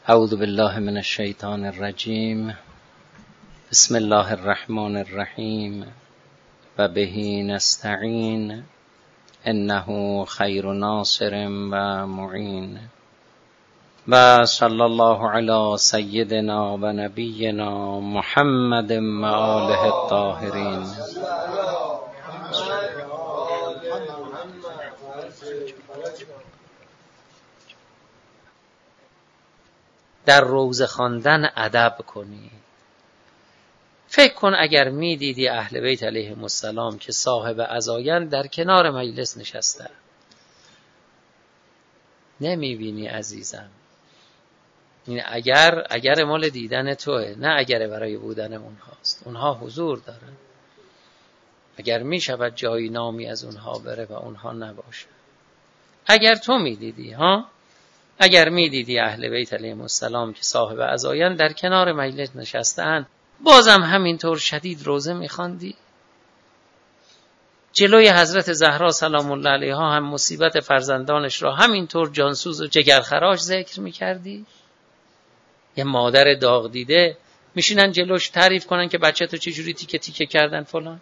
اعوذ بالله من الشیطان الرجیم. بسم الله الرحمن الرحیم و به نستعین انه خیر ناصر و معین و صلی الله علی سیدنا و نبینا محمد و آله الطاهرین. در روزه خواندن ادب کنی. فکر کن اگر می دیدی اهل بیت علیهم السلام که صاحب عزایند در کنار مجلس نشسته، نمی بینی عزیزم. این اگر مال دیدن توه، نه اگر برای بودن اونهاست. اونها حضور دارن. اگر می شود جایی نامی از اونها بره و اونها نباشه. اگر تو می دیدی اگر می دیدی اهل بیت علیهم السلام که صاحب عزایند در کنار مجلس نشسته‌اند، بازم همینطور شدید روزه می خواندی؟ جلوی حضرت زهرا سلام الله علیها هم مصیبت فرزندانش را همینطور جانسوز و جگرخراش ذکر می کردی؟ یه مادر داغ دیده میشینن جلوش تعریف کنن که بچه تو چجوری تیکه تیکه کردن فلان.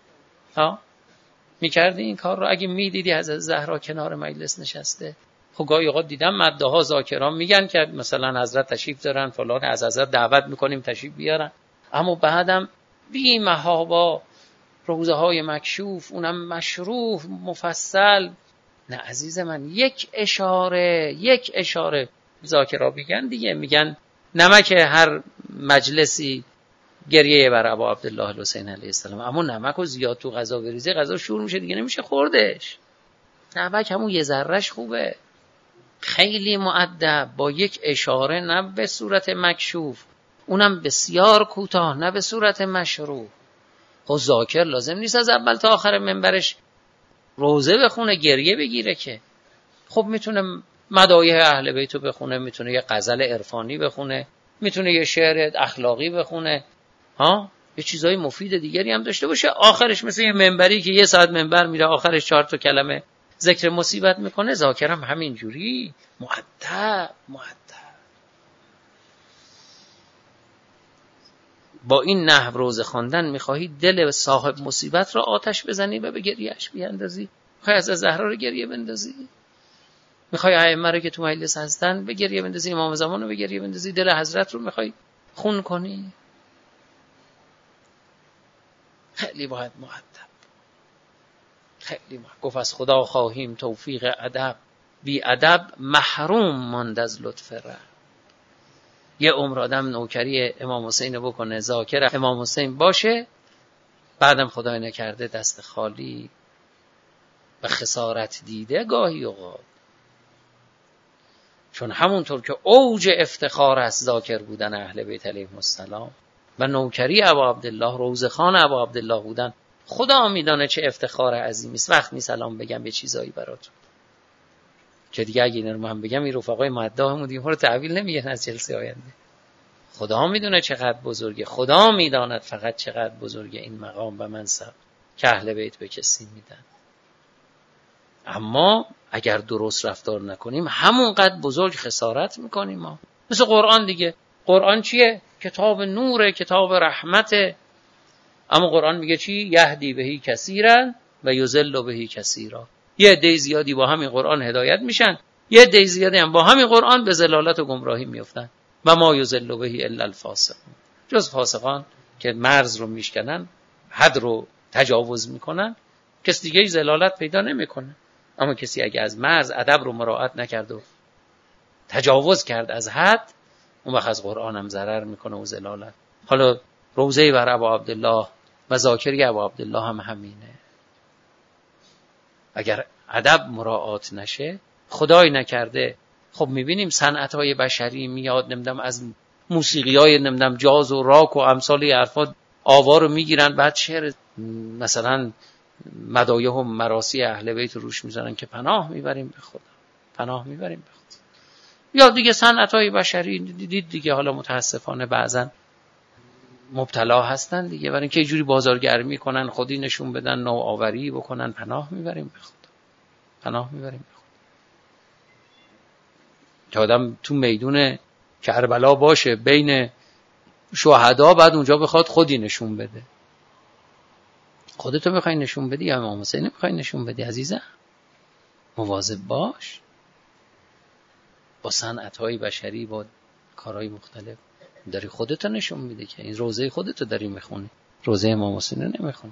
میکردی این کار رو؟ اگه میدیدی حضرت زهرا کنار مجلس نشسته، خب گاهی اوقات دیدم مداها ذاکران میگن که مثلا حضرت تشریف دارن فلان، از حضرت دعوت میکنیم تشریف بیارن، اما بعدم بی محابا روزه های مکشوف، اونم مشروف مفصل. نه عزیز من، یک اشاره ذاکرا میگن دیگه، میگن نمک هر مجلسی گریه بر ابا عبدالله الحسین علیه السلام، اما نمک رو زیاد تو غذا بریزی غذا شور میشه دیگه، نمیشه خوردش. نمک همون یه ذرهش خوبه. خیلی مؤدب با یک اشاره، نه به صورت مکشوف، اونم بسیار کوتاه، نه به صورت مشروع. خب ذاکر لازم نیست از اول تا آخر منبرش روزه بخونه گریه بگیره که. خب میتونه مدایح اهل بیتو بخونه، میتونه یه غزل عرفانی بخونه، میتونه یه شعر اخلاقی بخونه، یه چیزای مفید دیگری هم داشته باشه. آخرش مثل یه منبری که یه ساعت منبر میره، آخرش 4 تا کلمه ذکر مصیبت میکنه. ذاکرم همین جوری مؤدب. با این نحو روزه خواندن میخواهی دل صاحب مصیبت را آتش بزنی و به گریهش بیاندازی. میخوای از زهرا رو گریه بندازی، میخوای ائمه رو که تو مجلس هستن به گریه بندازی، امام زمان رو به گریه بندازی، دل حضرت رو میخوای خون کنی. خیلی باید مؤدب. گفت از خدا خواهیم توفیق ادب، بی ادب محروم ماند از لطف ره. یه عمر آدم نوکری امام حسین بکنه، ذاکر امام حسین باشه، بعدم خدای نکرده دست خالی و خسارت دیده گاهی اوقات. چون همونطور که اوج افتخار است ذاکر بودن اهل بیت علیهم السلام و نوکری ابا عبدالله، روزخوان ابا عبدالله بودن، خدا میدانه چه افتخار عظیمی است. وقت نیست الان بگم به چیزایی براتون که دیگه اگه این رو من بگم این رفقای مداحمون دیگه ما رو تحویل نمیگن از جلسه آینده. خدا میدونه چقدر بزرگه، خدا میداند فقط چقدر بزرگه این مقام و منصب که اهل بیت به کسی میدن. اما اگر درست رفتار نکنیم همونقدر بزرگ خسارت میکنیم ما. مثل قرآن دیگه. قرآن چیه؟ کتاب نوره، کتاب رحمته. اما قرآن میگه چی؟ یهدی بهی کثیرا و یضل بهی کثیرا. یه عده زیادی با همین قرآن هدایت میشن، یه عده زیادی هم با همین قرآن به ضلالت و گمراهی میافتن. و ما یضل بهی الا الفاسقون، جز فاسقان که مرز رو میشکنن، حد رو تجاوز میکنن، کسی دیگه ضلالت پیدا نمیکنه. اما کسی اگه از مرز ادب رو مراعات نکرد و تجاوز کرد از حد، اون وقت از قرآن هم ضرر میکنه و ضلالت. حالا روزه بر ابا عبدالله و ذاکری ابا عبدالله هم همینه. اگر ادب مراعات نشه، خدای نکرده، خب میبینیم صنعت‌های بشری میاد، نمیدونم از موسیقی‌های نمیدونم جاز و راک و امثال حرفا آوا رو میگیرن، بعد شعر مثلا مدایح و مراسی اهل بیت روش میذارن که پناه میبریم به خدا. یا دیگه صنعت‌های بشری دیدید دیگه، حالا متاسفانه بعضن مبتلا هستن دیگه، برای اینکه یه جوری بازارگرمی کنن، خودی نشون بدن، نوآوری بکنن. پناه میبریم به خدا. که آدم تو میدون کربلا باشه بین شهدا، بعد اونجا بخواد خودی نشون بده. خودتو میخوای نشون بدی یا امام حسین میخوای نشون بدی؟ عزیزم مواظب باش با صنعت‌های بشری، با کارهای مختلف. داری خودتو نشون میده که این روزه خودتو داری میخونی، روزه امام حسین رو نمیخونی.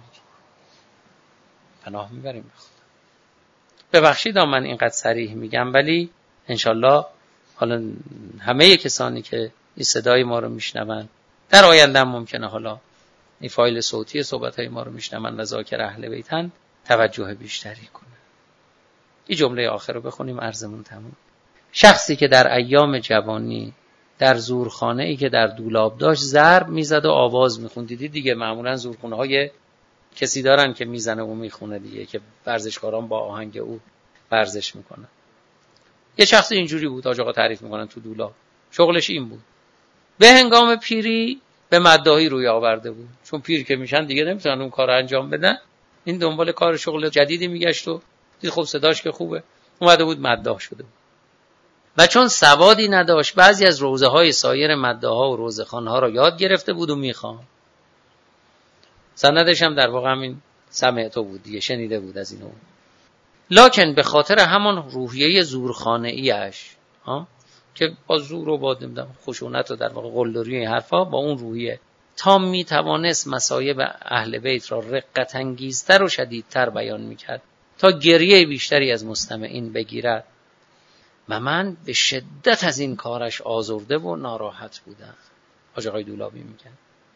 پناه میبریم به خدا. ببخشید من اینقدر صریح میگم، ولی انشالله حالا همه کسانی که این صدای ما رو میشنون در آینده ممکنه حالا این فایل صوتی صحبت‌های ما رو میشنون و ذاکر اهل بیتن توجه بیشتری کنه. این جمله آخر رو بخونیم عرضمون تموم. شخصی که در ایام جوانی در زورخانه‌ای که در دولاب داشت ضرب میزد و آواز میخوند. دیگه معمولا زورخانه‌های کسی دارن که میزنه و میخونه دیگه، که ورزشکاران با آهنگ او ورزش میکنن. یه شخص اینجوری بود، حاج آقا تعریف میکنن تو دولاب، شغلش این بود. به هنگام پیری به مداحی روی آورده بود، چون پیر که میشن دیگه نمیتونن اون کار انجام بدن. این دنبال کار شغل جدیدی میگشت و دید خب صداش که خوبه، اومده بود مداح شده بود. و چون سوادی نداشت بعضی از روزه های سایر مداحا و روزخوان ها رو یاد گرفته بود و میخوام. سندش هم در واقع همین سمعتو بود دیگه، شنیده بود از اینو. لکن به خاطر همان روحیه زورخانه‌ایش که با زور و با خشونت و در واقع قلدری این حرفا، با اون روحیه تا میتوانست مصایب اهل بیت را رقت انگیزتر و شدیدتر بیان میکرد تا گریه بیشتری از مستمعین بگیرد. و من به شدت از این کارش آزرده و ناراحت بودم. حاج آقای دولابی میگن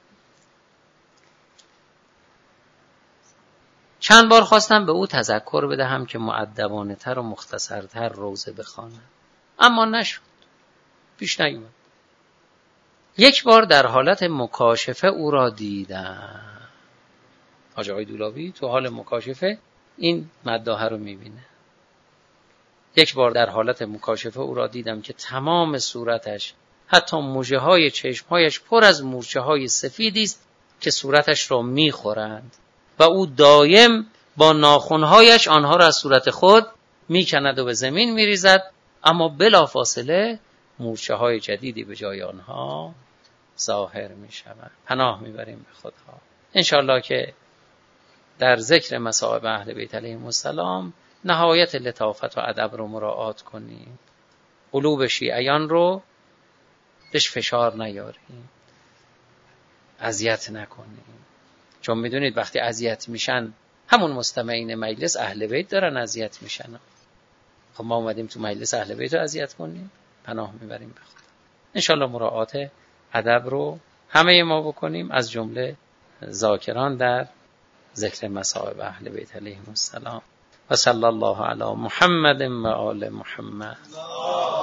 چند بار خواستم به او تذکر بدهم که مؤدبانه تر و مختصرتر روزه بخواند، اما نشد، پیش نیومد. یک بار در حالت مکاشفه او را دیدم. حاج آقای دولابی تو حال مکاشفه این مداحه رو میبینه. یک بار در حالت مکاشفه او را دیدم که تمام صورتش، حتی مژه های چشمهایش پر از مورچه های سفیدی است که صورتش را میخورند و او دایم با ناخنهایش آنها را از صورت خود میکند و به زمین میریزد، اما بلافاصله مورچه های جدیدی به جای آنها ظاهر میشود. پناه میبریم به خدا. انشالله که در ذکر مصائب اهل بیت علیهم السلام نهایت لطافت و ادب رو مراعات کنیم. قلوب شیعیان رو بهش فشار نیاریم، اذیت نکنیم، چون میدونید وقتی اذیت میشن همون مستمعین مجلس اهل بیت دارن اذیت میشن. خب ما اومدیم تو مجلس اهل بیت رو اذیت کنیم؟ پناه میبریم به خدا. انشالله مراعات ادب رو همه ما بکنیم، از جمله ذاکران در ذکر مصائب اهل بیت علیهم السلام. و صلی الله علی محمد و آل محمد.